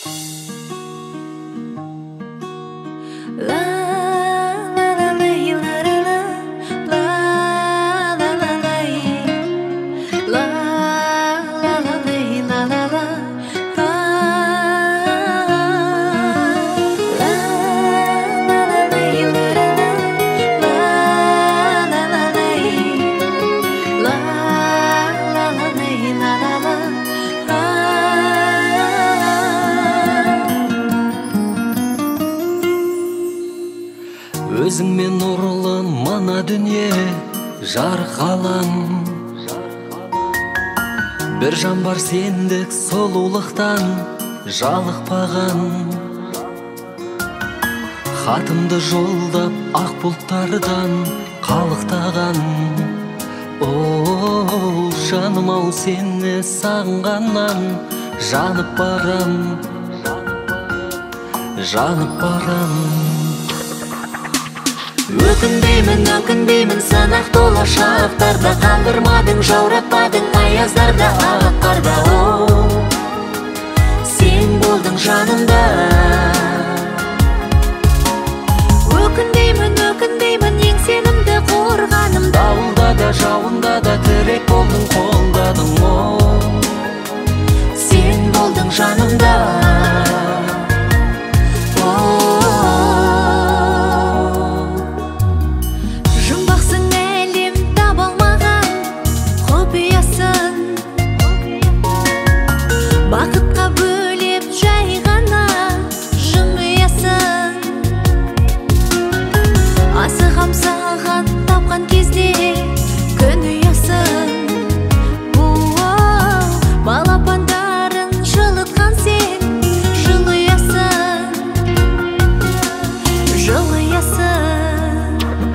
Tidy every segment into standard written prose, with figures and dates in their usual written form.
Өзіңмен нұрлы мана дүние жарық алаң, бір жан бар сендік сұлулықтан жалықпаған. Хатымды жолдап ақ бұлттардан қалықтаған. О, жаным ау, сені сағынғаннан жанып барам, жанып барам. Өкінбеймін, санақ тола шақтарда, қалдырмадың, жауратпадың аяздарда, ақ қарда. О, сен болдың жанымда. Өкінбеймін, ең сенімді қорғаным. Дауылда да, жауында да тірек болдың, қолдадың. О, сен болдың жанымда. Бақытқа бөлеп жай ғана жымиясың. Асығам саған тапқан кезде күн ұясың. Балапандарын жылытқан сен жылыясың, жылыясың.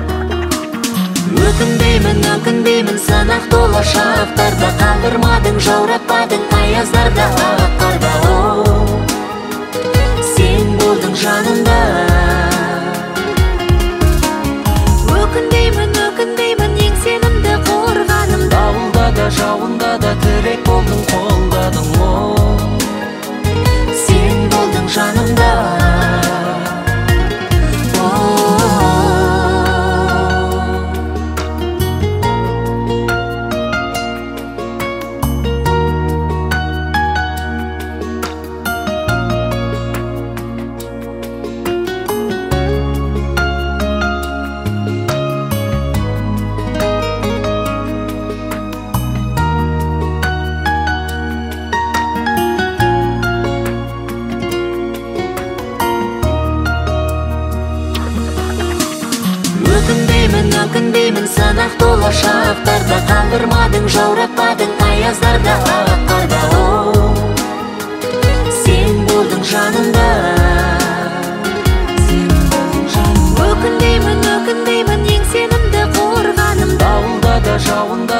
Өкінбеймін, санақ тола шақтарда, қалдырмадың, жауратпадың аяздарда, ақ қарда. О, сен болдың жанымда. Өкінбеймін, ең сенімді қорғаным. Дауылда да, жауында да тірек болдың, қолдадың. О, сен болдың жанымда. Өкінбеймін, санақ тола шақтарда, қалдырмадың, жауратпадың аяздарда, ақ қарда. О, сен болдың жанымда. Өкінбеймін, ең сенімді қорғаным. Дауылда да, жауында